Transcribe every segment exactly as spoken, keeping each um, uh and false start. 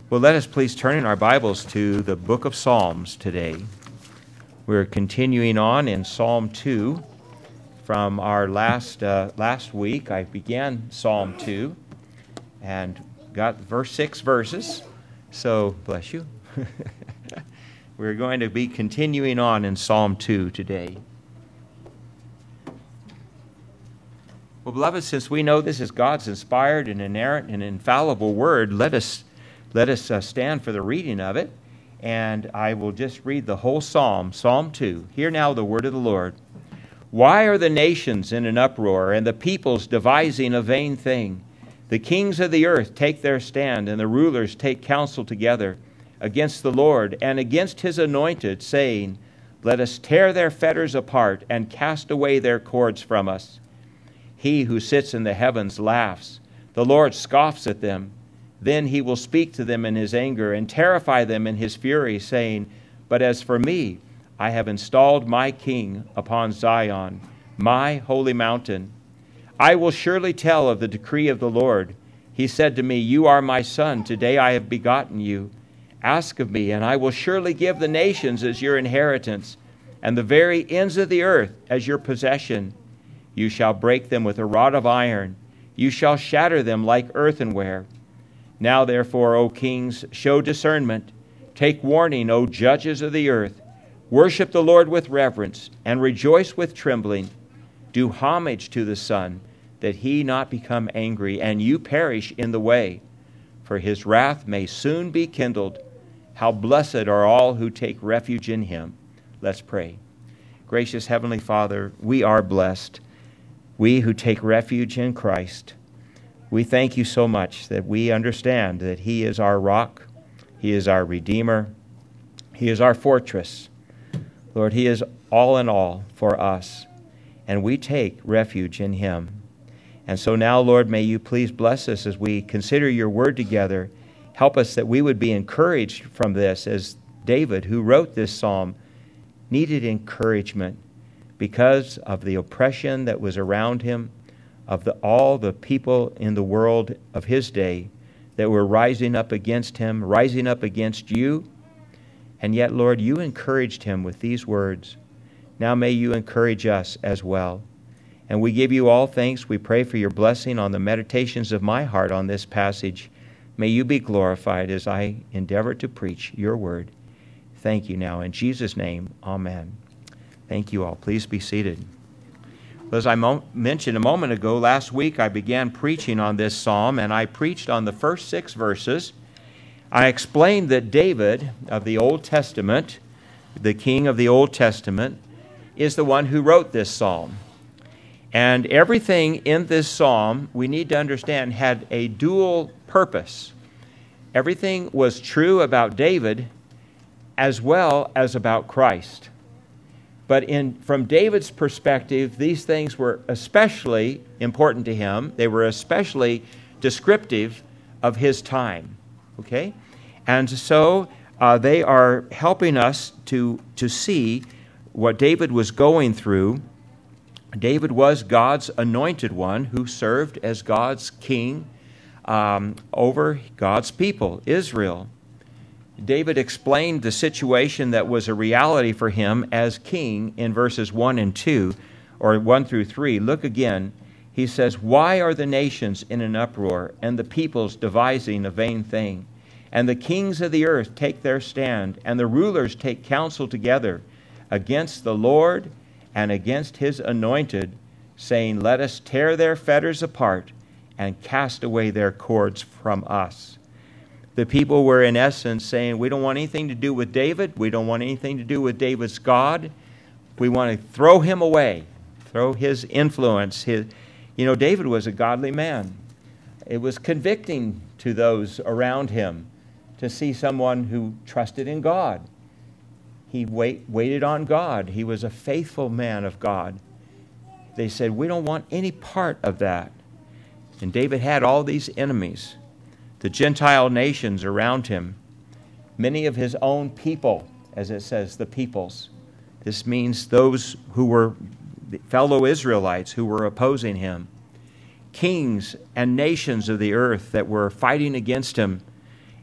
Well, let us please turn in our Bibles to the book of Psalms today. We're continuing on in Psalm two from our last uh, last week. I began Psalm two and got verse six verses. So, bless you. We're going to be continuing on in Psalm two today. Well, beloved, since we know this is God's inspired and inerrant and infallible word, let us Let us uh, stand for the reading of it, and I will just read the whole psalm, Psalm two. Hear now the word of the Lord. Why are the nations in an uproar, and the peoples devising a vain thing? The kings of the earth take their stand, and the rulers take counsel together against the Lord and against his anointed, saying, Let us tear their fetters apart and cast away their cords from us. He who sits in the heavens laughs. The Lord scoffs at them. Then he will speak to them in his anger and terrify them in his fury, saying, But as for me, I have installed my king upon Zion, my holy mountain. I will surely tell of the decree of the Lord. He said to me, You are my son, today I have begotten you. Ask of me, and I will surely give the nations as your inheritance, and the very ends of the earth as your possession. You shall break them with a rod of iron. You shall shatter them like earthenware. Now, therefore, O kings, show discernment. Take warning, O judges of the earth. Worship the Lord with reverence, and rejoice with trembling. Do homage to the Son, that he not become angry, and you perish in the way. For his wrath may soon be kindled. How blessed are all who take refuge in him. Let's pray. Gracious Heavenly Father, we are blessed, we who take refuge in Christ. We thank you so much that we understand that he is our rock, he is our Redeemer, he is our fortress. Lord, he is all in all for us, and we take refuge in him. And so now, Lord, may you please bless us as we consider your word together. Help us that we would be encouraged from this, as David, who wrote this psalm, needed encouragement because of the oppression that was around him, of the, all the people in the world of his day that were rising up against him, rising up against you. And yet, Lord, you encouraged him with these words. Now may you encourage us as well. And we give you all thanks. We pray for your blessing on the meditations of my heart on this passage. May you be glorified as I endeavor to preach your word. Thank you now. In Jesus' name, amen. Thank you all. Please be seated. As I mo- mentioned a moment ago, last week I began preaching on this psalm, and I preached on the first six verses. I explained that David of the Old Testament, the king of the Old Testament, is the one who wrote this psalm. And everything in this psalm, we need to understand, had a dual purpose. Everything was true about David as well as about Christ. But in, from David's perspective, these things were especially important to him. They were especially descriptive of his time. Okay? And so uh, they are helping us to, to see what David was going through. David was God's anointed one who served as God's king um, over God's people, Israel. David explained the situation that was a reality for him as king in verses one and two, or one through three. Look again. He says, Why are the nations in an uproar, and the peoples devising a vain thing? And the kings of the earth take their stand, and the rulers take counsel together against the Lord and against his anointed, saying, Let us tear their fetters apart and cast away their cords from us. The people were in essence saying, we don't want anything to do with David. We don't want anything to do with David's God. We want to throw him away, throw his influence. His, you know, David was a godly man. It was convicting to those around him to see someone who trusted in God. He wait, waited on God. He was a faithful man of God. They said, we don't want any part of that. And David had all these enemies. The Gentile nations around him, many of his own people, as it says, the peoples. This means those who were fellow Israelites who were opposing him. Kings and nations of the earth that were fighting against him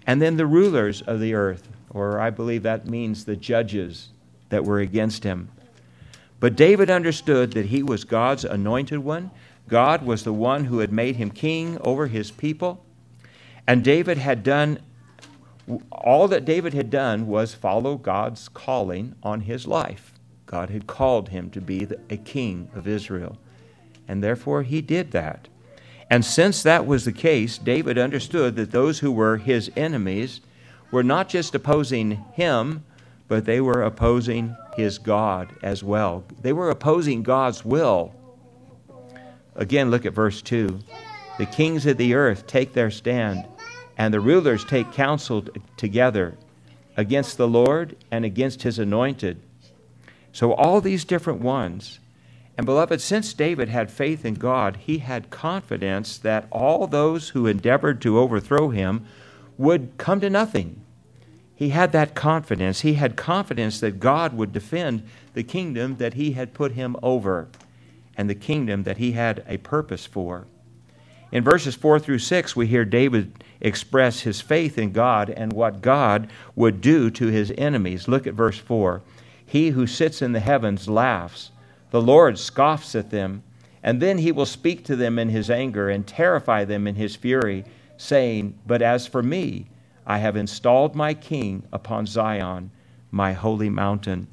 and then the rulers of the earth, or I believe that means the judges that were against him. But David understood that he was God's anointed one. God was the one who had made him king over his people. And David had done, all that David had done was follow God's calling on his life. God had called him to be a king of Israel. And therefore he did that. And since that was the case, David understood that those who were his enemies were not just opposing him, but they were opposing his God as well. They were opposing God's will. Again, look at verse two. The kings of the earth take their stand, and the rulers take counsel together against the Lord and against his anointed. So all these different ones. And beloved, since David had faith in God, he had confidence that all those who endeavored to overthrow him would come to nothing. He had that confidence. He had confidence that God would defend the kingdom that he had put him over and the kingdom that he had a purpose for. In verses four through six, we hear David express his faith in God and what God would do to his enemies. Look at verse four. He who sits in the heavens laughs. The Lord scoffs at them, and then he will speak to them in his anger and terrify them in his fury, saying, But as for me, I have installed my king upon Zion, my holy mountain.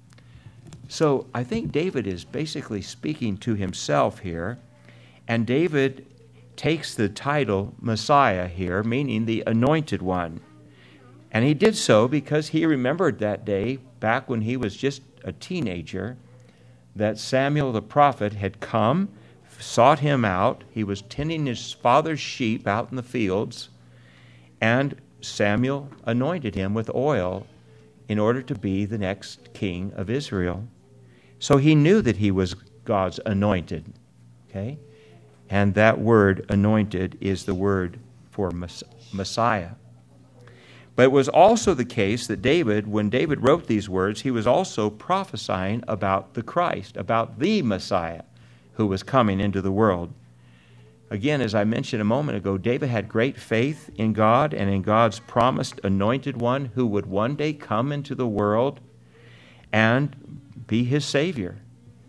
So I think David is basically speaking to himself here, and David takes the title Messiah here, meaning the anointed one. And he did so because he remembered that day, back when he was just a teenager, that Samuel the prophet had come, sought him out. He was tending his father's sheep out in the fields, and Samuel anointed him with oil in order to be the next king of Israel. So he knew that he was God's anointed. Okay? And that word anointed is the word for Messiah. But it was also the case that David, when David wrote these words, he was also prophesying about the Christ, about the Messiah who was coming into the world. Again, as I mentioned a moment ago, David had great faith in God and in God's promised anointed one who would one day come into the world and be his Savior.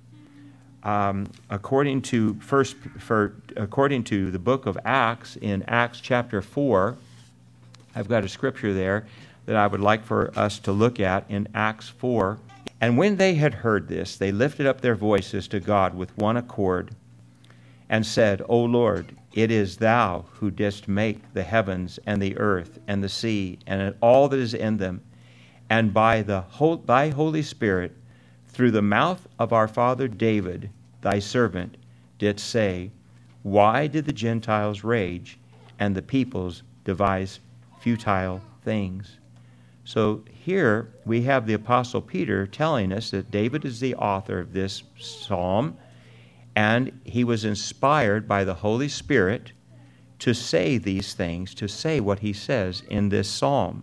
Um, according to first, for, according to the book of Acts, in Acts chapter four, I've got a scripture there that I would like for us to look at in Acts four. And when they had heard this, they lifted up their voices to God with one accord and said, O Lord, it is thou who didst make the heavens and the earth and the sea and all that is in them, and by the whole, thy Holy Spirit, through the mouth of our father David, thy servant, didst say, Why did the Gentiles rage and the peoples devise futile things? So here we have the Apostle Peter telling us that David is the author of this psalm, and he was inspired by the Holy Spirit to say these things, to say what he says in this psalm.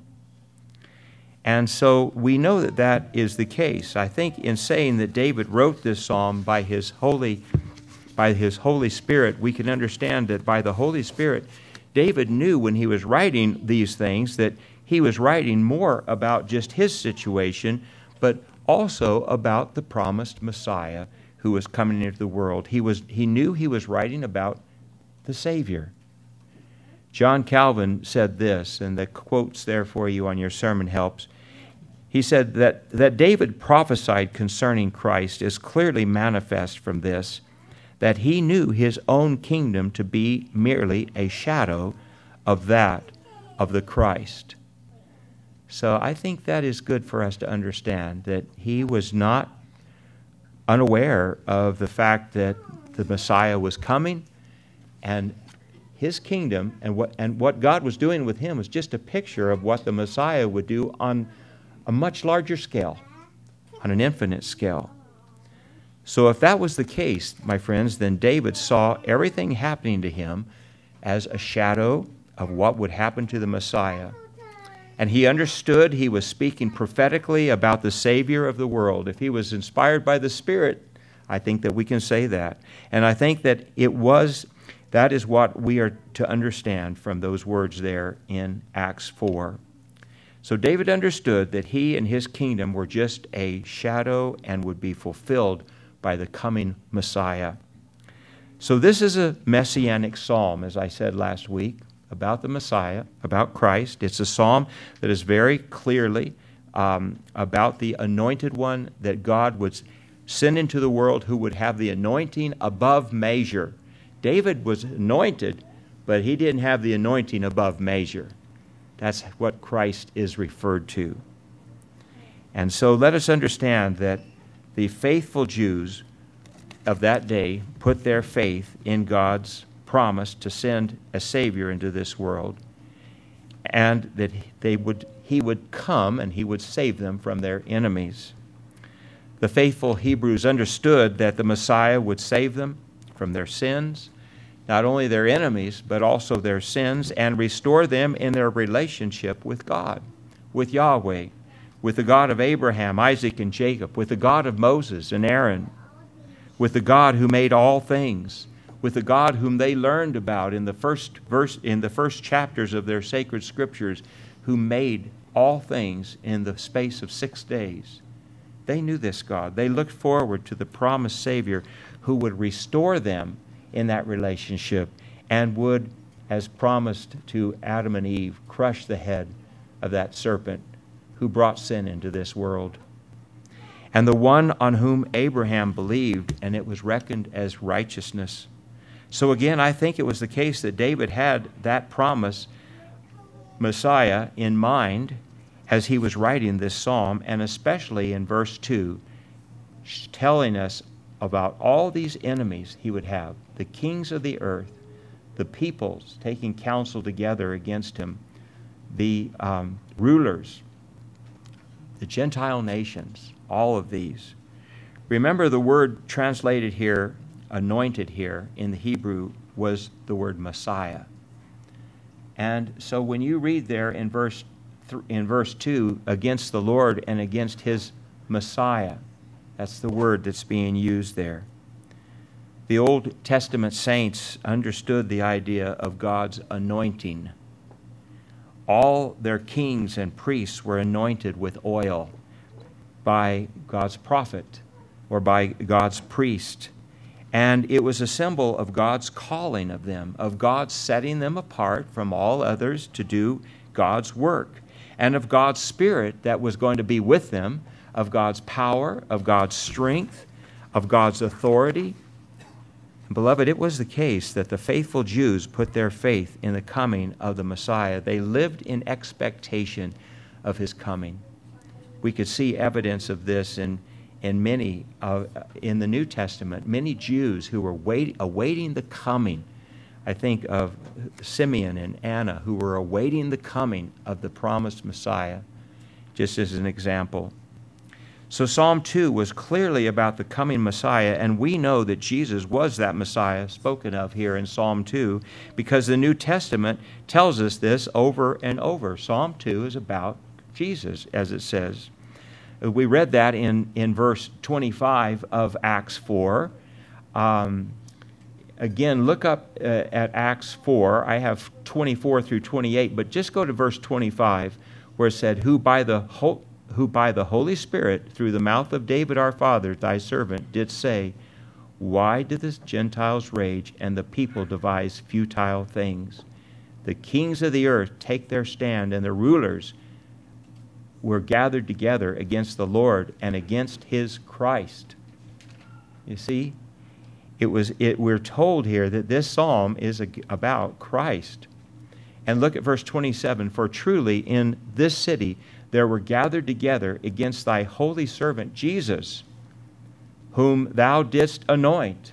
And so we know that that is the case. I think in saying that David wrote this psalm by his holy, by his Holy Spirit, we can understand that by the Holy Spirit, David knew when he was writing these things that he was writing more about just his situation, but also about the promised Messiah who was coming into the world. He was he knew he was writing about the Savior. John Calvin said this, and the quote's there for you on your sermon helps. He said that, that David prophesied concerning Christ is clearly manifest from this, that he knew his own kingdom to be merely a shadow of that of the Christ. So I think that is good for us to understand, that he was not unaware of the fact that the Messiah was coming, and his kingdom and what and what God was doing with him was just a picture of what the Messiah would do on a much larger scale, on an infinite scale. So if that was the case, my friends, then David saw everything happening to him as a shadow of what would happen to the Messiah. And he understood he was speaking prophetically about the Savior of the world. If he was inspired by the Spirit, I think that we can say that. And I think that it was That is what we are to understand from those words there in Acts four. So David understood that he and his kingdom were just a shadow and would be fulfilled by the coming Messiah. So this is a messianic psalm, as I said last week, about the Messiah, about Christ. It's a psalm that is very clearly um, about the anointed one that God would send into the world, who would have the anointing above measure. David was anointed, but he didn't have the anointing above measure. That's what Christ is referred to. And so let us understand that the faithful Jews of that day put their faith in God's promise to send a Savior into this world, and that they would, he would come and he would save them from their enemies. The faithful Hebrews understood that the Messiah would save them from their sins, not only their enemies, but also their sins, and restore them in their relationship with God, with Yahweh, with the God of Abraham, Isaac, and Jacob, with the God of Moses and Aaron, with the God who made all things, with the God whom they learned about in the first verse, in the first chapters of their sacred scriptures, who made all things in the space of six days. They knew this God. They looked forward to the promised Savior who would restore them in that relationship and would, as promised to Adam and Eve, crush the head of that serpent who brought sin into this world. And the one on whom Abraham believed, and it was reckoned as righteousness. So again, I think it was the case that David had that promise, Messiah, in mind as he was writing this psalm, and especially in verse two, telling us about all these enemies he would have, the kings of the earth, the peoples taking counsel together against him, the um, rulers, the Gentile nations, all of these. Remember, the word translated here, anointed here in the Hebrew, was the word Messiah. And so when you read there in verse th- in verse two, against the Lord and against his Messiah, that's the word that's being used there. The Old Testament saints understood the idea of God's anointing. All their kings and priests were anointed with oil by God's prophet or by God's priest. And it was a symbol of God's calling of them, of God setting them apart from all others to do God's work, and of God's Spirit that was going to be with them, of God's power, of God's strength, of God's authority. Beloved, it was the case that the faithful Jews put their faith in the coming of the Messiah. They lived in expectation of his coming. We could see evidence of this in, in many, uh, in the New Testament, many Jews who were wait, awaiting the coming. I think of Simeon and Anna, who were awaiting the coming of the promised Messiah, just as an example. So Psalm two was clearly about the coming Messiah, and we know that Jesus was that Messiah spoken of here in Psalm two, because the New Testament tells us this over and over. Psalm two is about Jesus, as it says. We read that in, in verse twenty-five of Acts four. Um, again, look up uh, at Acts four. I have twenty-four through twenty-eight, but just go to verse twenty-five, where it said, Who by the whole who by the Holy Spirit, through the mouth of David our father, thy servant, did say, Why do the Gentiles rage, and the people devise futile things? The kings of the earth take their stand, and the rulers were gathered together against the Lord and against his Christ. You see, it was. It, we're told here that this psalm is a, about Christ. And look at verse twenty-seven, For truly in this city there were gathered together against thy holy servant Jesus, whom thou didst anoint,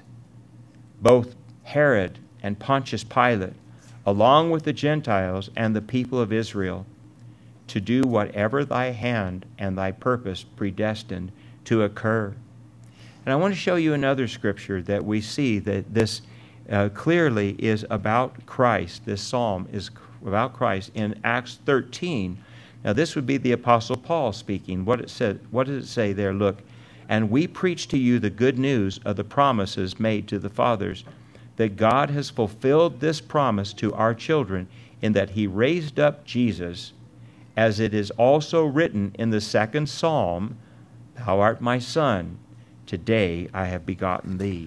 both Herod and Pontius Pilate, along with the Gentiles and the people of Israel, to do whatever thy hand and thy purpose predestined to occur. And I want to show you another scripture that we see that this uh, clearly is about Christ. This psalm is about Christ in Acts thirteen. Now, this would be the Apostle Paul speaking. What it said, what does it say there? Look, and we preach to you the good news of the promises made to the fathers, that God has fulfilled this promise to our children in that he raised up Jesus, as it is also written in the second psalm, Thou art my son, today I have begotten thee.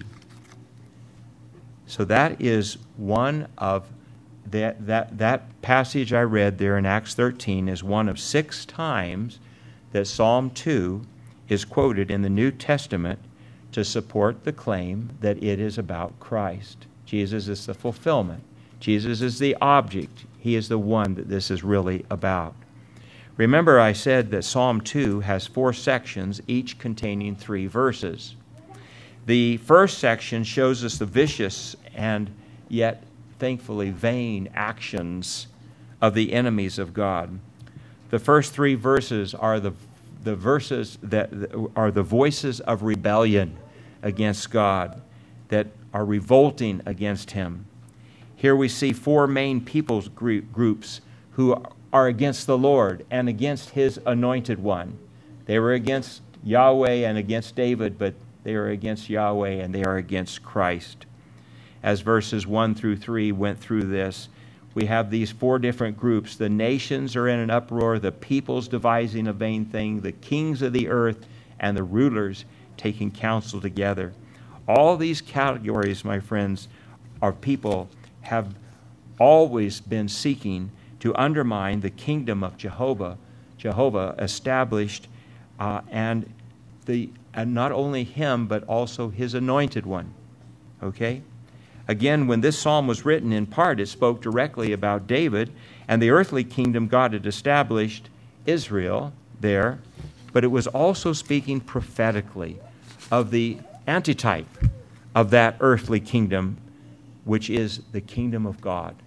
So that is one of that that that passage I read there in Acts thirteen is one of six times that Psalm two is quoted in the New Testament to support the claim that it is about Christ. Jesus is the fulfillment. Jesus is the object. He is the one that this is really about. Remember, I said that Psalm two has four sections, each containing three verses. The first section shows us the vicious and yet thankfully vain actions of the enemies of God. The first three verses are the the verses that are the voices of rebellion against God, that are revolting against him. Here we see four main peoples groups who are against the Lord and against his anointed one. They were against Yahweh and against David, but they are against Yahweh and they are against Christ. As verses one through three went through this, we have these four different groups. The nations are in an uproar, the peoples devising a vain thing, the kings of the earth, and the rulers taking counsel together. All these categories, my friends, are people have always been seeking to undermine the kingdom of Jehovah, Jehovah established, uh, and the and not only him, but also his anointed one. Okay? Again, when this psalm was written, in part, it spoke directly about David and the earthly kingdom God had established, Israel, there, but it was also speaking prophetically of the antitype of that earthly kingdom, which is the kingdom of God,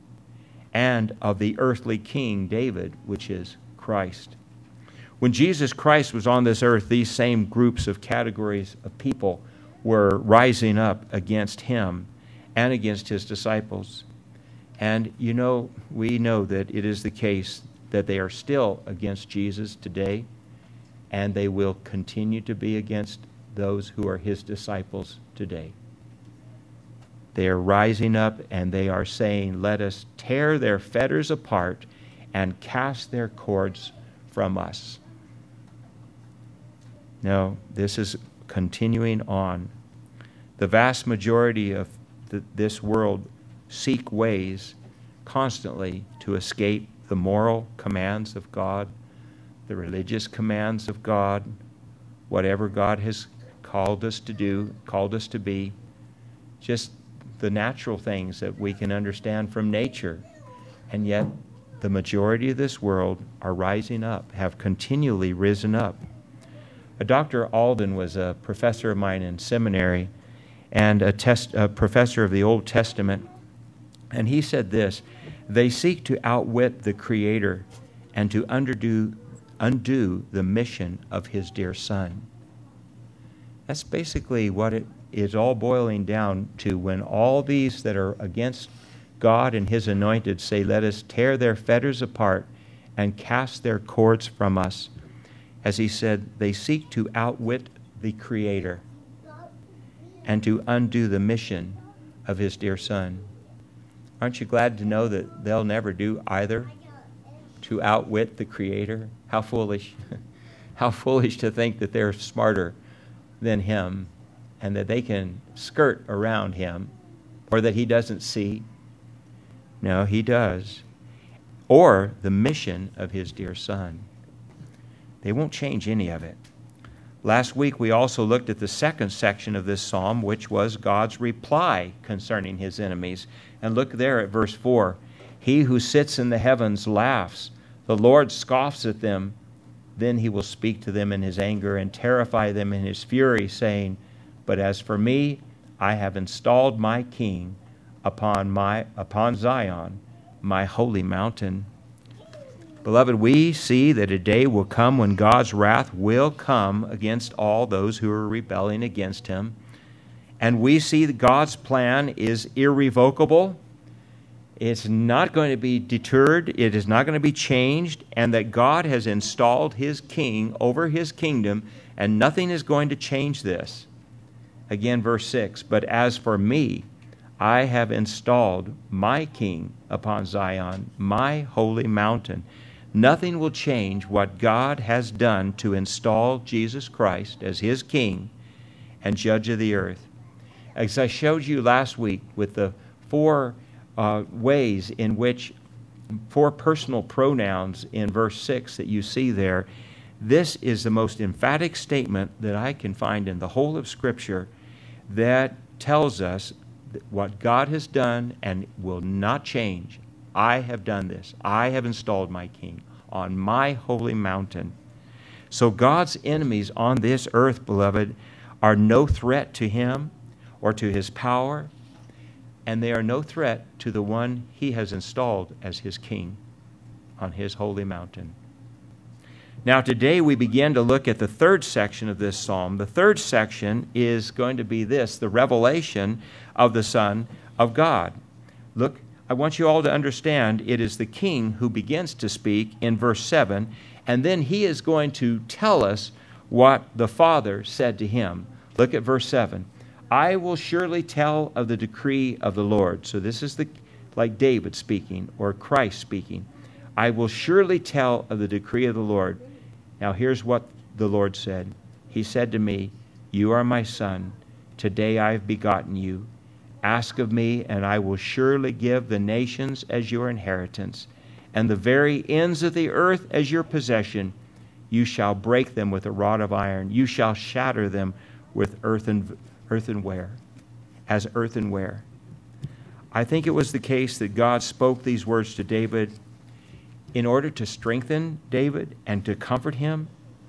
and of the earthly king, David, which is Christ. When Jesus Christ was on this earth, these same groups of categories of people were rising up against him and against his disciples. And you know, we know that it is the case that they are still against Jesus today, and they will continue to be against those who are his disciples today. They are rising up and they are saying, let us tear their fetters apart and cast their cords from us. No, this is continuing on. The vast majority of the, this world seek ways constantly to escape the moral commands of God, the religious commands of God, whatever God has called us to do, called us to be, just the natural things that we can understand from nature. And yet, the majority of this world are rising up, have continually risen up. Doctor Alden was a professor of mine in seminary and a, test, a professor of the Old Testament. And he said this, they seek to outwit the Creator and to undo, undo the mission of his dear Son. That's basically what it is all boiling down to when all these that are against God and his anointed say, let us tear their fetters apart and cast their cords from us. As he said, they seek to outwit the Creator and to undo the mission of his dear Son. Aren't you glad to know that they'll never do either? To outwit the Creator? How foolish. How foolish to think that they're smarter than him and that they can skirt around him, or that he doesn't see. No, he does. Or the mission of his dear Son. They won't change any of it. Last week we also looked at the second section of this psalm, which was God's reply concerning his enemies. And look there at verse four. He who sits in the heavens laughs. The Lord scoffs at them. Then he will speak to them in his anger and terrify them in his fury, saying, but as for me, I have installed my king upon my upon Zion, my holy mountain. Beloved, we see that a day will come when God's wrath will come against all those who are rebelling against him. And we see that God's plan is irrevocable. It's not going to be deterred. It is not going to be changed. And that God has installed his king over his kingdom, and nothing is going to change this. Again, verse six, but as for me, I have installed my king upon Zion, my holy mountain. Nothing will change what God has done to install Jesus Christ as his king and judge of the earth. As I showed you last week with the four uh, ways in which, four personal pronouns in verse six that you see there, this is the most emphatic statement that I can find in the whole of Scripture that tells us what God has done and will not change. I have done this. I have installed my king on my holy mountain. So God's enemies on this earth, beloved, are no threat to him or to his power, and they are no threat to the one he has installed as his king on his holy mountain. Now today we begin to look at the third section of this psalm. The third section is going to be this, the revelation of the Son of God. Look, I want you all to understand it is the king who begins to speak in verse seven, and then he is going to tell us what the Father said to him. Look at verse seven. I will surely tell of the decree of the Lord. So this is the like David speaking, or Christ speaking. I will surely tell of the decree of the Lord. Now here's what the Lord said. He said to me, you are my son. Today I have begotten you. Ask of me, and I will surely give the nations as your inheritance, and the very ends of the earth as your possession. You shall break them with a rod of iron. You shall shatter them with earthen, earthenware, as earthenware. I think it was the case that God spoke these words to David in order to strengthen David and to comfort him.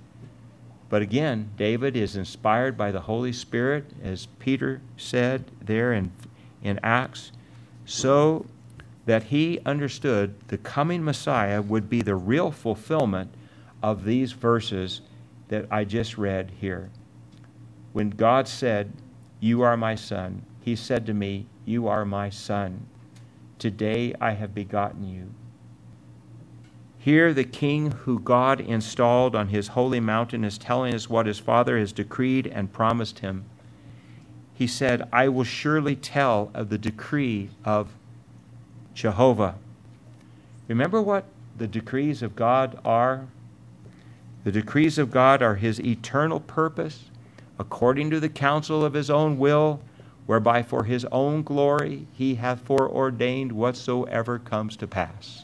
But again, David is inspired by the Holy Spirit, as Peter said there in, in Acts, so that he understood the coming Messiah would be the real fulfillment of these verses that I just read here. When God said, you are my son, he said to me, you are my son. Today I have begotten you. Here the king who God installed on his holy mountain is telling us what his Father has decreed and promised him. He said, I will surely tell of the decree of Jehovah. Remember what the decrees of God are? The decrees of God are his eternal purpose, according to the counsel of his own will, whereby for his own glory he hath foreordained whatsoever comes to pass.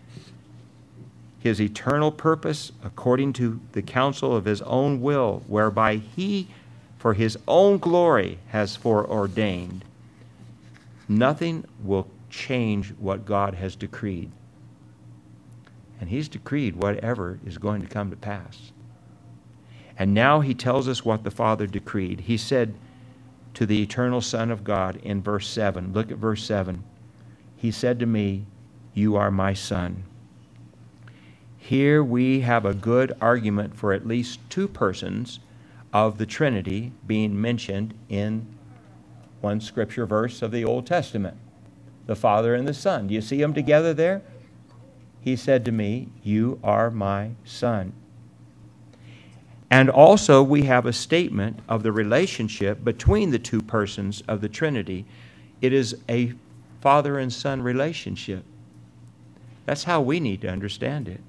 His eternal purpose, according to the counsel of his own will, whereby he, for his own glory, has foreordained. Nothing will change what God has decreed. And he's decreed whatever is going to come to pass. And now he tells us what the Father decreed. He said to the eternal Son of God in verse seven, look at verse seven. He said to me, you are my son. Here we have a good argument for at least two persons of the Trinity being mentioned in one scripture verse of the Old Testament. The Father and the Son. Do you see them together there? He said to me, you are my son. And also we have a statement of the relationship between the two persons of the Trinity. It is a father and son relationship. That's how we need to understand it.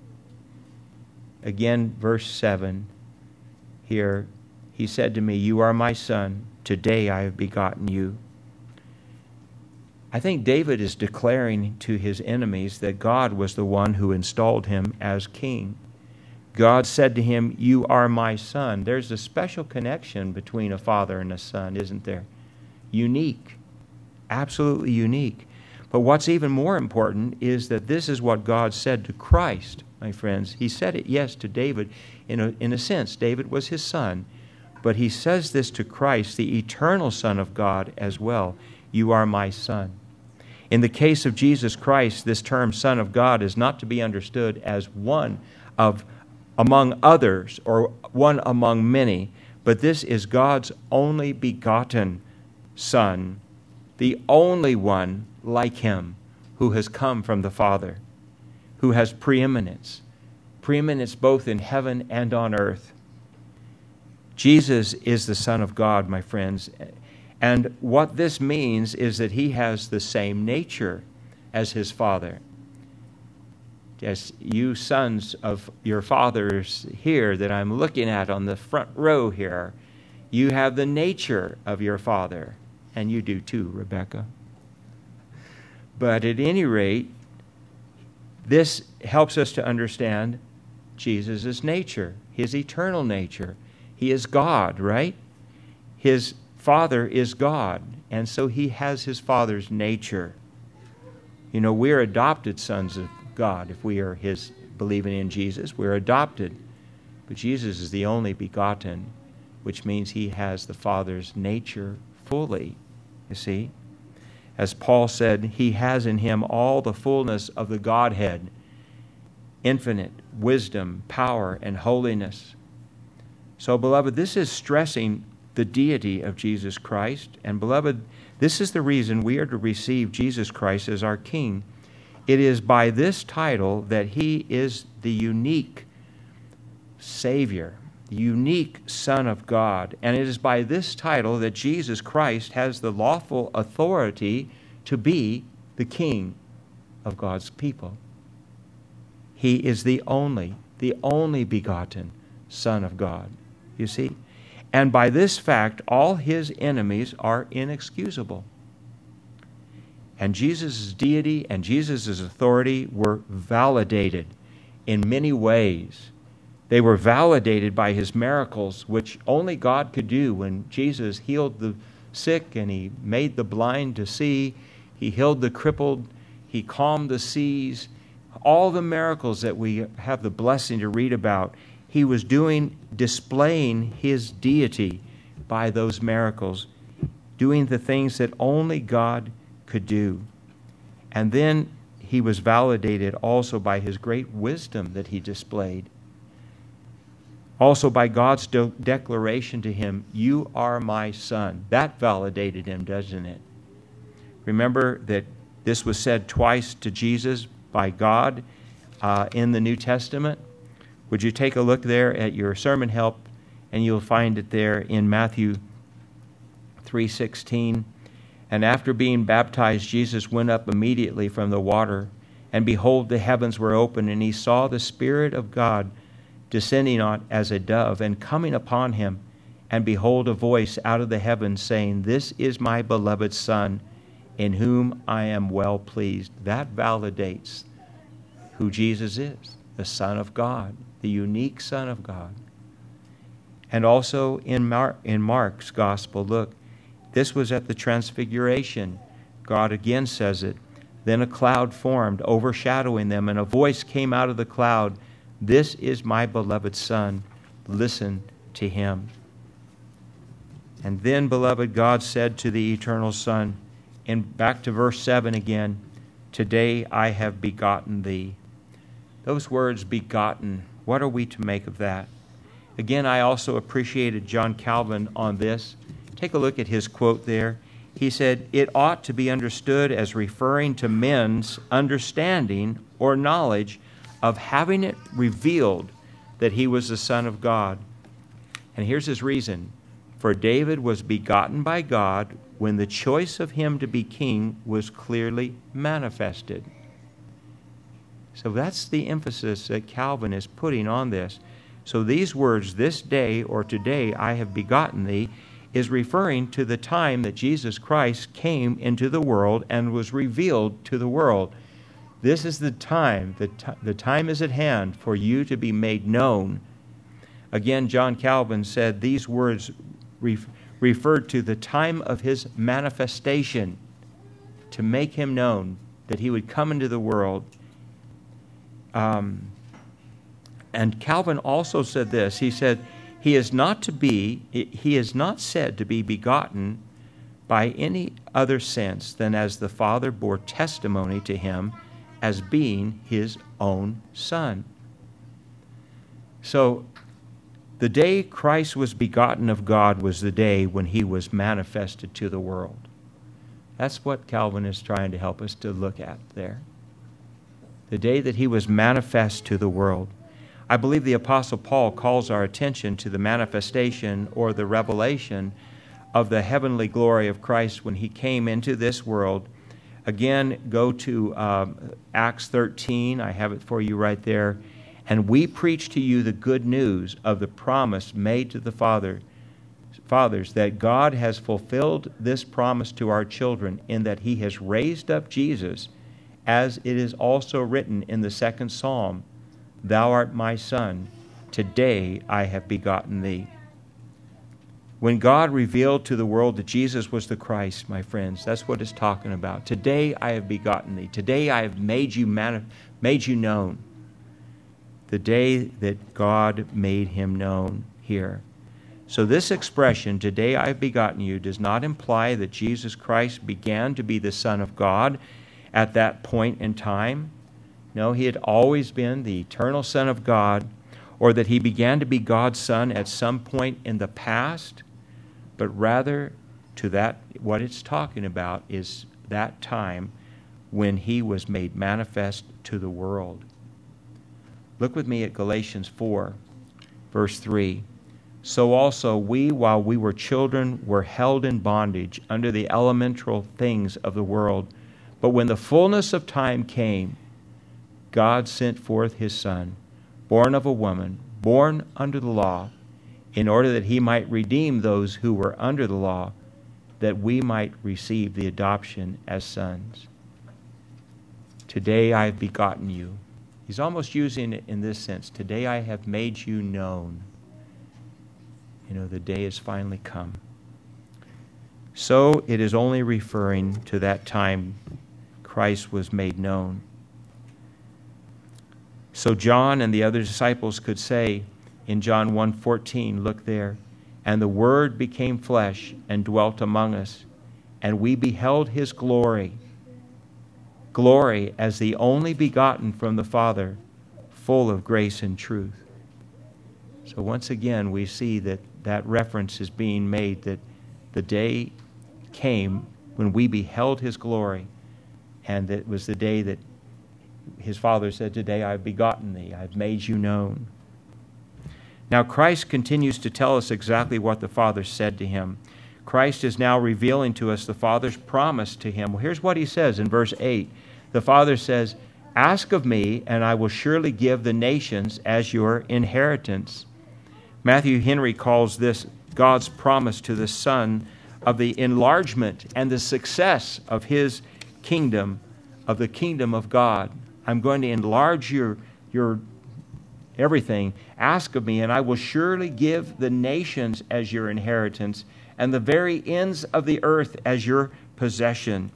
Again, verse seven here, he said to me, you are my son. Today I have begotten you. I think David is declaring to his enemies that God was the one who installed him as king. God said to him, you are my son. There's a special connection between a father and a son, isn't there? Unique. Absolutely unique. But what's even more important is that this is what God said to Christ, my friends. He said it, yes, to David. In a, in a sense, David was his son. But he says this to Christ, the eternal Son of God, as well. You are my son. In the case of Jesus Christ, this term Son of God is not to be understood as one of among others or one among many, but this is God's only begotten Son, the only one like him who has come from the Father, who has preeminence, preeminence both in heaven and on earth. Jesus is the Son of God, my friends, And what this means is that he has the same nature as his Father. As you sons of your fathers here that I'm looking at on the front row here, you have the nature of your father. And you do too, Rebecca. But at any rate, this helps us to understand Jesus' nature, his eternal nature. He is God, right? His Father is God, and so he has his Father's nature. You know, we're adopted sons of God if we are his, believing in Jesus. We're adopted. But Jesus is the only begotten, which means he has the Father's nature fully, you see. As Paul said, he has in him all the fullness of the Godhead, infinite wisdom, power, and holiness. So, beloved, this is stressing the deity of Jesus Christ. And, beloved, this is the reason we are to receive Jesus Christ as our King. It is by this title that he is the unique Savior, the unique Son of God. And it is by this title that Jesus Christ has the lawful authority to be the King of God's people. He is the only, the only begotten Son of God, you see. And by this fact, all his enemies are inexcusable. And Jesus' deity and Jesus' authority were validated in many ways. They were validated by his miracles, which only God could do. When Jesus healed the sick and he made the blind to see, he healed the crippled, he calmed the seas. All the miracles that we have the blessing to read about, he was doing, displaying his deity by those miracles, doing the things that only God could do. And then he was validated also by his great wisdom that he displayed. Also by God's de- declaration to him, "You are my son." That validated him, doesn't it? Remember that this was said twice to Jesus by God uh, in the New Testament. Would you take a look there at your sermon help, and you'll find it there in Matthew three sixteen. And after being baptized, Jesus went up immediately from the water, and behold, the heavens were open, and he saw the Spirit of God descending on as a dove and coming upon him. And behold, a voice out of the heavens saying, "This is my beloved Son, in whom I am well pleased." That validates who Jesus is, the Son of God, the unique Son of God. And also in, Mar- in Mark's Gospel, look, this was at the Transfiguration. God again says it. Then a cloud formed, overshadowing them, and a voice came out of the cloud, "This is my beloved Son. Listen to him." And then, beloved, God said to the eternal Son, and back to verse seven again, "Today I have begotten thee." Those words, begotten, what are we to make of that? Again, I also appreciated John Calvin on this. Take a look at his quote there. He said, "It ought to be understood as referring to men's understanding or knowledge of having it revealed that he was the Son of God." And here's his reason. "For David was begotten by God when the choice of him to be king was clearly manifested." So that's the emphasis that Calvin is putting on this. So these words, "this day" or "today I have begotten thee," is referring to the time that Jesus Christ came into the world and was revealed to the world. This is the time, the, t- the time is at hand for you to be made known. Again, John Calvin said these words ref- referred to the time of his manifestation, to make him known, that he would come into the world. Um, and Calvin also said this. He said, He is not to be, he is not said to be begotten by any other sense than as the Father bore testimony to him as being his own Son. So, the day Christ was begotten of God was the day when he was manifested to the world. That's what Calvin is trying to help us to look at there. The day that he was manifest to the world. I believe the Apostle Paul calls our attention to the manifestation or the revelation of the heavenly glory of Christ when he came into this world. Again, go to um, Acts thirteen. I have it for you right there. And we preach to you the good news of the promise made to the Father, fathers, that God has fulfilled this promise to our children in that he has raised up Jesus, as it is also written in the second Psalm, Thou art my Son, today I have begotten thee. When God revealed to the world that Jesus was the Christ, my friends, that's what it's talking about. Today I have begotten thee. Today I have made you mani- made you known. The day that God made him known here. So this expression, today I have begotten you, does not imply that Jesus Christ began to be the Son of God at that point in time. No, he had always been the eternal Son of God, or that he began to be God's Son at some point in the past, but rather to that, what it's talking about is that time when he was made manifest to the world. Look with me at Galatians four, verse three. So also we, while we were children, were held in bondage under the elemental things of the world. But when the fullness of time came, God sent forth his Son, born of a woman, born under the law, in order that he might redeem those who were under the law, that we might receive the adoption as sons. Today I have begotten you. He's almost using it in this sense. Today I have made you known. You know, the day has finally come. So it is only referring to that time Christ was made known. So John and the other disciples could say in John one fourteen, look there, and the Word became flesh and dwelt among us, and we beheld his glory, glory as the only begotten from the Father, full of grace and truth. So once again, we see that that reference is being made, that the day came when we beheld his glory, and it was the day that his Father said, today I have begotten thee, I have made you known. Now Christ continues to tell us exactly what the Father said to him. Christ is now revealing to us the Father's promise to him. Well, here's what he says in verse eight. The Father says, ask of me, and I will surely give the nations as your inheritance. Matthew Henry calls this God's promise to the Son of the enlargement and the success of his kingdom, of the kingdom of God. I'm going to enlarge your, your everything. Ask of me, and I will surely give the nations as your inheritance, and the very ends of the earth as your possession.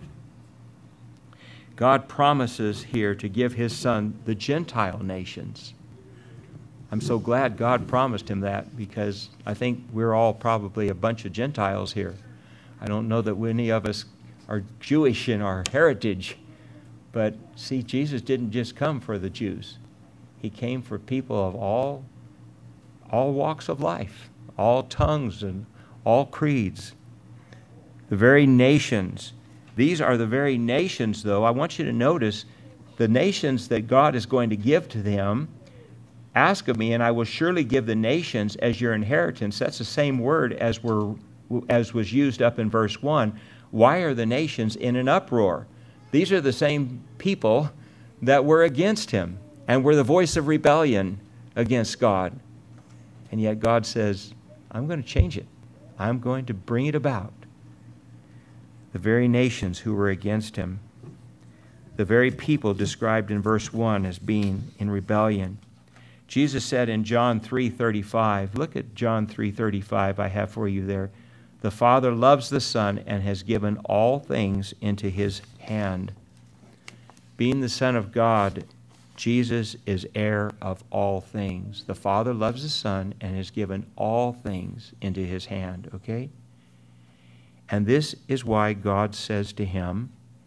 God promises here to give his Son the Gentile nations. I'm so glad God promised him that, because I think we're all probably a bunch of Gentiles here. I don't know that any of us are Jewish in our heritage. But see, Jesus didn't just come for the Jews. He came for people of all, all walks of life, all tongues and all creeds. The very nations. These are the very nations, though. I want you to notice the nations that God is going to give to them. Ask of me, and I will surely give the nations as your inheritance. That's the same word as were as was used up in verse one. Why are the nations in an uproar? These are the same people that were against him and were the voice of rebellion against God. And yet God says, I'm going to change it. I'm going to bring it about. The very nations who were against him, the very people described in verse one as being in rebellion. Jesus said in John three thirty-five, look at John three thirty-five I have for you there. The Father loves the Son and has given all things into his hand. Being the Son of God, Jesus is heir of all things. The Father loves the Son and has given all things into his hand, okay? And this is why God says to him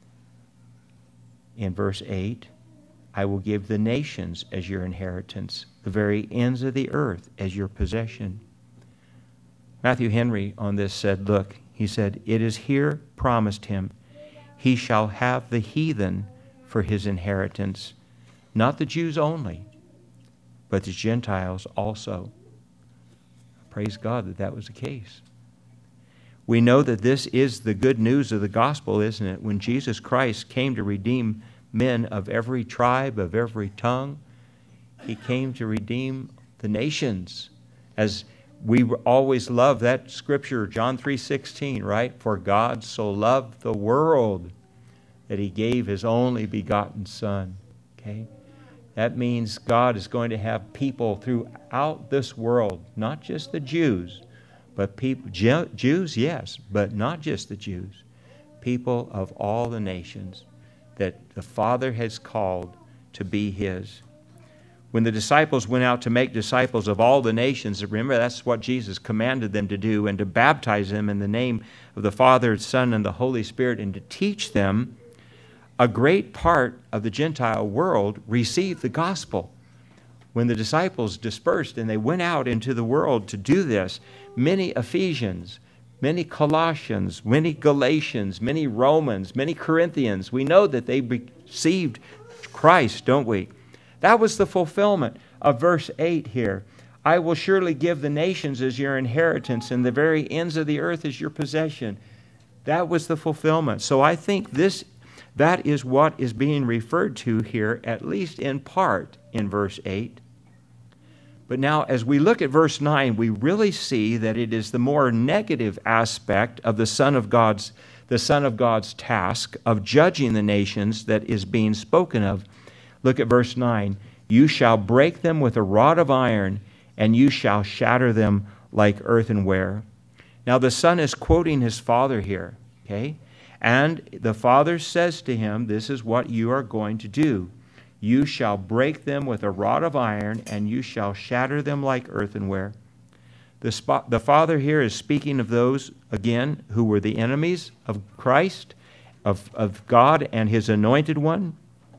in verse eight, I will give the nations as your inheritance, the very ends of the earth as your possession. Matthew Henry on this said, look, he said, it is here promised him, he shall have the heathen for his inheritance, not the Jews only, but the Gentiles also. Praise God that that was the case. We know that this is the good news of the gospel, isn't it? When Jesus Christ came to redeem men of every tribe, of every tongue, he came to redeem the nations. As we always love that scripture, John three sixteen, right? For God so loved the world that he gave his only begotten Son. Okay? That means God is going to have people throughout this world, not just the Jews, but people, Jews, yes, but not just the Jews, people of all the nations that the Father has called to be his. When the disciples went out to make disciples of all the nations, remember that's what Jesus commanded them to do, and to baptize them in the name of the Father, Son, and the Holy Spirit, and to teach them, a great part of the Gentile world received the gospel. When the disciples dispersed and they went out into the world to do this, many Ephesians, many Colossians, many Galatians, many Romans, many Corinthians, we know that they received Christ, don't we? That was the fulfillment of verse eight here. I will surely give the nations as your inheritance, and the very ends of the earth as your possession. That was the fulfillment. So I think this that is what is being referred to here, at least in part, in verse eight. But now, as we look at verse nine, we really see that it is the more negative aspect of the Son of God's, the Son of God's task of judging the nations that is being spoken of. Look at verse nine. You shall break them with a rod of iron, and you shall shatter them like earthenware. Now, the Son is quoting his Father here, okay? And the Father says to him, this is what you are going to do. You shall break them with a rod of iron, and you shall shatter them like earthenware. The, spot, the Father here is speaking of those, again, who were the enemies of Christ, of, of God and his anointed one.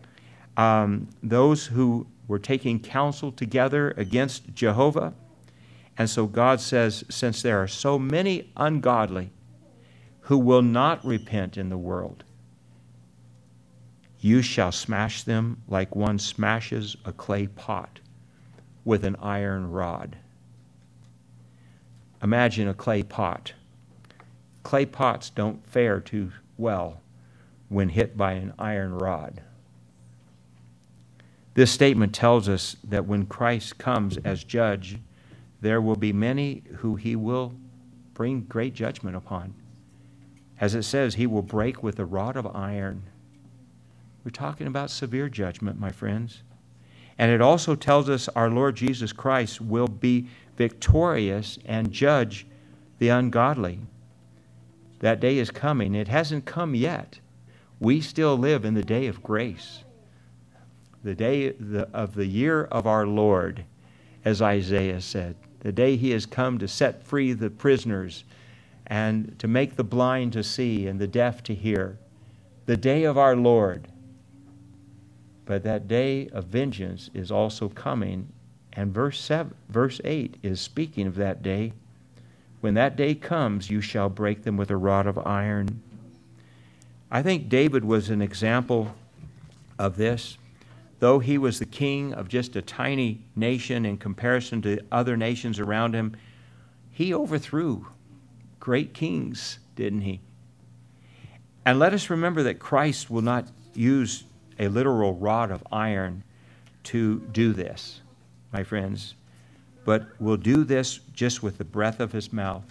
Um, those who were taking counsel together against Jehovah. And so God says, since there are so many ungodly who will not repent in the world, you shall smash them like one smashes a clay pot with an iron rod. Imagine a clay pot. Clay pots don't fare too well when hit by an iron rod. This statement tells us that when Christ comes as judge, there will be many who he will bring great judgment upon. As it says, he will break with a rod of iron. We're talking about severe judgment, my friends. And it also tells us our Lord Jesus Christ will be victorious and judge the ungodly. That day is coming. It hasn't come yet. We still live in the day of grace. The day of the year of our Lord, as Isaiah said. The day he has come to set free the prisoners and to make the blind to see and the deaf to hear. The day of our Lord. But that day of vengeance is also coming. And verse seven, verse eight is speaking of that day. When that day comes, you shall break them with a rod of iron. I think David was an example of this. Though he was the king of just a tiny nation in comparison to other nations around him, he overthrew great kings, didn't he? And let us remember that Christ will not use a literal rod of iron to do this, my friends, but will do this just with the breath of his mouth.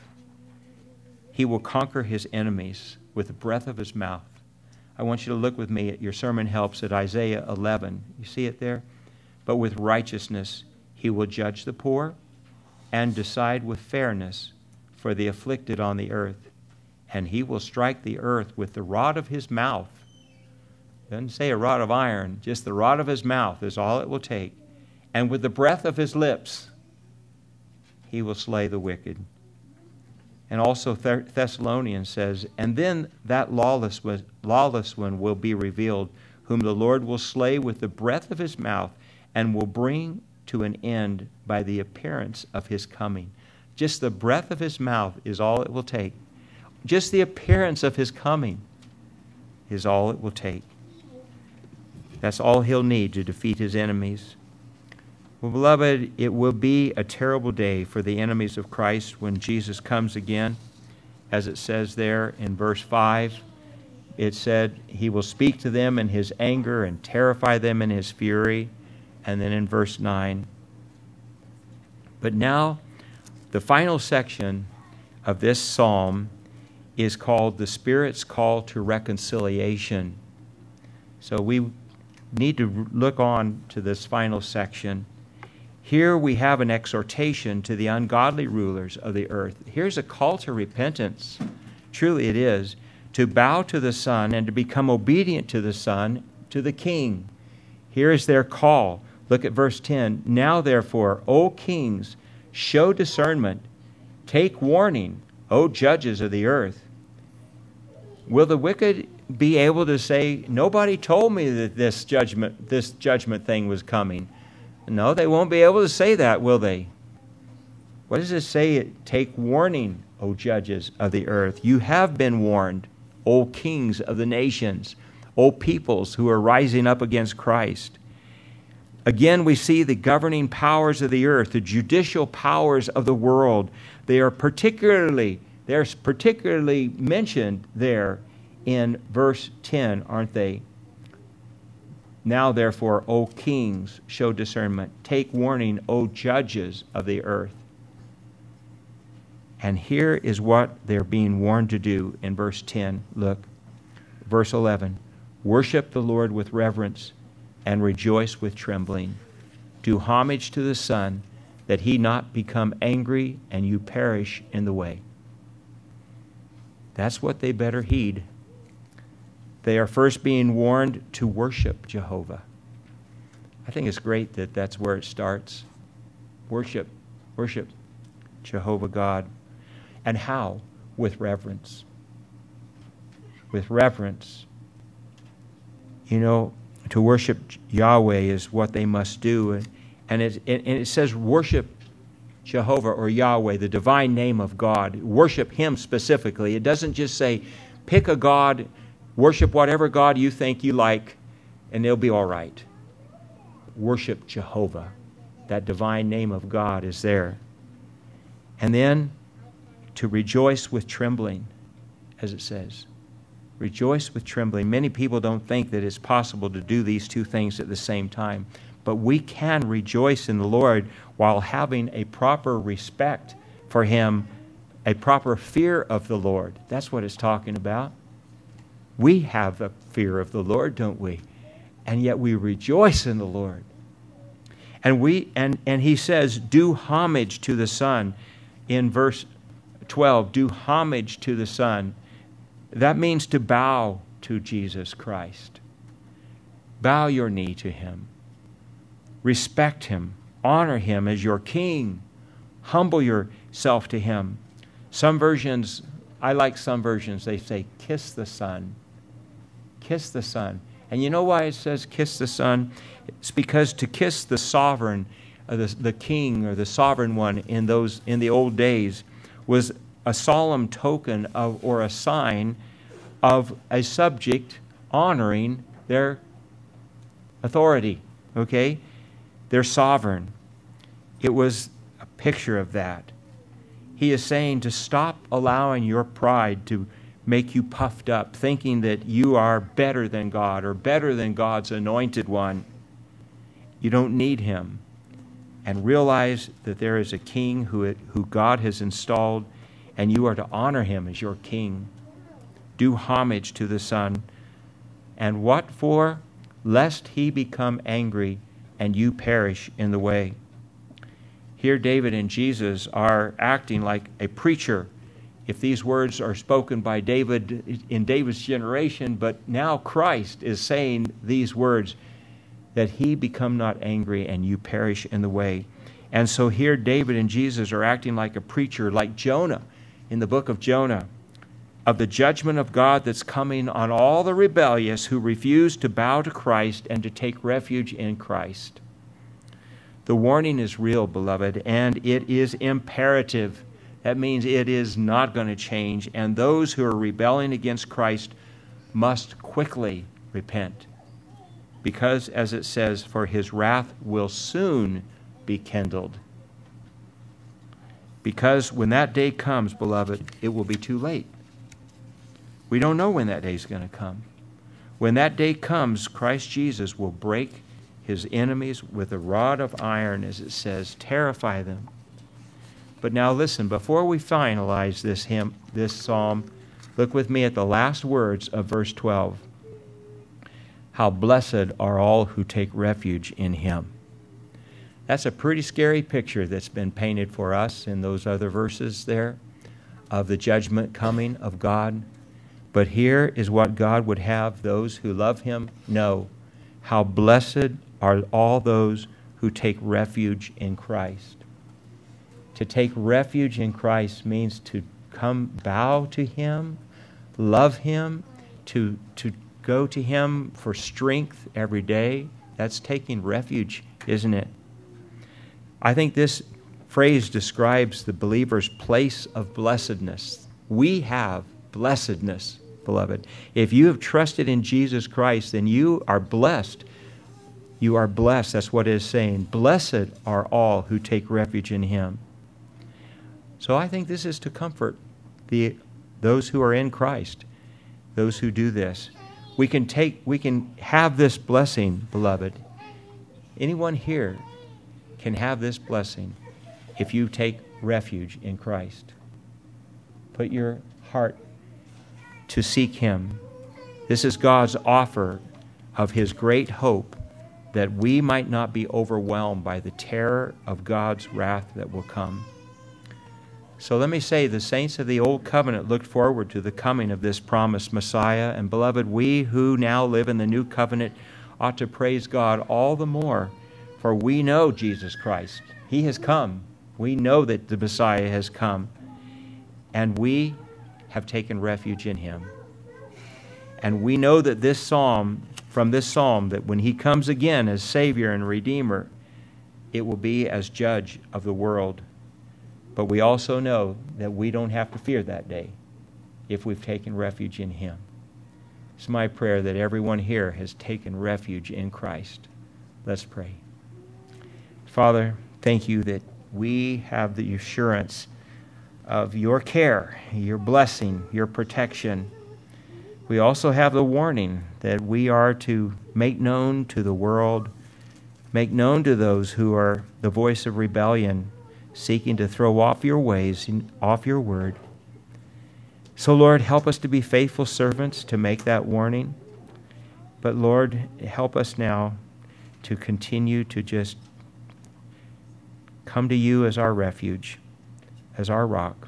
He will conquer his enemies with the breath of his mouth. I want you to look with me at your sermon helps at Isaiah eleven. You see it there? But with righteousness he will judge the poor and decide with fairness for the afflicted on the earth. And he will strike the earth with the rod of his mouth. Doesn't say a rod of iron, just the rod of his mouth is all it will take. And with the breath of his lips, he will slay the wicked. And also Thessalonians says, and then that lawless one, lawless one will be revealed, whom the Lord will slay with the breath of his mouth and will bring to an end by the appearance of his coming. Just the breath of his mouth is all it will take. Just the appearance of his coming is all it will take. That's all he'll need to defeat his enemies. Well, beloved, it will be a terrible day for the enemies of Christ when Jesus comes again. as it says there in verse five. It said, he will speak to them in his anger and terrify them in his fury. And then in verse nine. But now, the final section of this psalm is called the Spirit's Call to Reconciliation. So we need to look on to this final section. Here we have an exhortation to the ungodly rulers of the earth. Here's a call to repentance. Truly it is. To bow to the Son and to become obedient to the Son, to the King. Here is their call. Look at verse ten. Now therefore, O kings, show discernment. Take warning, O judges of the earth. Will the wicked be able to say, nobody told me that this judgment, this judgment thing was coming? No, they won't be able to say that, will they? What does it say? Take warning, O judges of the earth. You have been warned, O kings of the nations, O peoples who are rising up against Christ. Again, we see the governing powers of the earth, the judicial powers of the world. They are particularly, they're particularly mentioned there in verse ten, aren't they? Now, therefore, O kings, show discernment. Take warning, O judges of the earth. And here is what they're being warned to do in verse ten. Look, verse eleven. Worship the Lord with reverence and rejoice with trembling. Do homage to the Son, that he not become angry and you perish in the way. That's what they better heed. They are first being warned to worship Jehovah. I think it's great that that's where it starts. Worship, worship Jehovah God. And how? With reverence. With reverence. You know, to worship Yahweh is what they must do. And it, and it says worship Jehovah or Yahweh, the divine name of God. Worship him specifically. It doesn't just say, pick a God, worship whatever God you think you like, and they'll be all right. Worship Jehovah. That divine name of God is there. And then to rejoice with trembling, as it says. Rejoice with trembling. Many people don't think that it's possible to do these two things at the same time. But we can rejoice in the Lord while having a proper respect for him, a proper fear of the Lord. That's what it's talking about. We have a fear of the Lord, don't we? And yet we rejoice in the Lord. And we and, and he says, do homage to the Son. In verse twelve, do homage to the Son. That means to bow to Jesus Christ. Bow your knee to him. Respect him. Honor him as your king. Humble yourself to him. Some versions, I like some versions, they say, kiss the Son. Kiss the Son. And you know why it says kiss the Son? It's because to kiss the sovereign, uh, the, the king or the sovereign one in those in the old days was a solemn token of or a sign of a subject honoring their authority, okay? Their sovereign. It was a picture of that. He is saying to stop allowing your pride to make you puffed up, thinking that you are better than God or better than God's anointed one. You don't need him. And realize that there is a king who, it, who God has installed, and you are to honor him as your king. Do homage to the Son. And what for? Lest he become angry and you perish in the way. Here David and Jesus are acting like a preacher. If these words are spoken by David in David's generation, but now Christ is saying these words, that he become not angry and you perish in the way. And so here David and Jesus are acting like a preacher, like Jonah in the book of Jonah, of the judgment of God that's coming on all the rebellious who refuse to bow to Christ and to take refuge in Christ. The warning is real, beloved, and it is imperative. That means it is not going to change, and those who are rebelling against Christ must quickly repent. Because, as it says, for his wrath will soon be kindled. Because when that day comes, beloved, it will be too late. We don't know when that day is going to come. When that day comes, Christ Jesus will break his enemies with a rod of iron, as it says, terrify them. But now listen, before we finalize this hymn, this psalm, look with me at the last words of verse twelve. How blessed are all who take refuge in him. That's a pretty scary picture that's been painted for us in those other verses there of the judgment coming of God. But here is what God would have those who love him know. How blessed are all those who take refuge in Christ. To take refuge in Christ means to come bow to him, love him, to, to go to him for strength every day. That's taking refuge, isn't it? I think this phrase describes the believer's place of blessedness. We have blessedness, beloved. If you have trusted in Jesus Christ, then you are blessed. You are blessed. That's what it is saying. Blessed are all who take refuge in him. So I think this is to comfort the those who are in Christ, those who do this. We can take, we can have this blessing, beloved. Anyone here can have this blessing if you take refuge in Christ. Put your heart to seek him. This is God's offer of his great hope that we might not be overwhelmed by the terror of God's wrath that will come. So let me say, the saints of the Old Covenant looked forward to the coming of this promised Messiah. And beloved, we who now live in the New Covenant ought to praise God all the more, for we know Jesus Christ. He has come. We know that the Messiah has come. And we have taken refuge in him. And we know that this psalm, from this psalm, that when he comes again as Savior and Redeemer, it will be as judge of the world. But we also know that we don't have to fear that day if we've taken refuge in him. It's my prayer that everyone here has taken refuge in Christ. Let's pray. Father, thank you that we have the assurance of your care, your blessing, your protection. We also have the warning that we are to make known to the world, make known to those who are the voice of rebellion, seeking to throw off your ways, off your word. So, Lord, help us to be faithful servants to make that warning. But, Lord, help us now to continue to just come to you as our refuge, as our rock.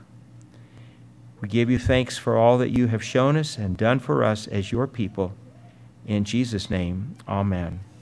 We give you thanks for all that you have shown us and done for us as your people. In Jesus' name, amen.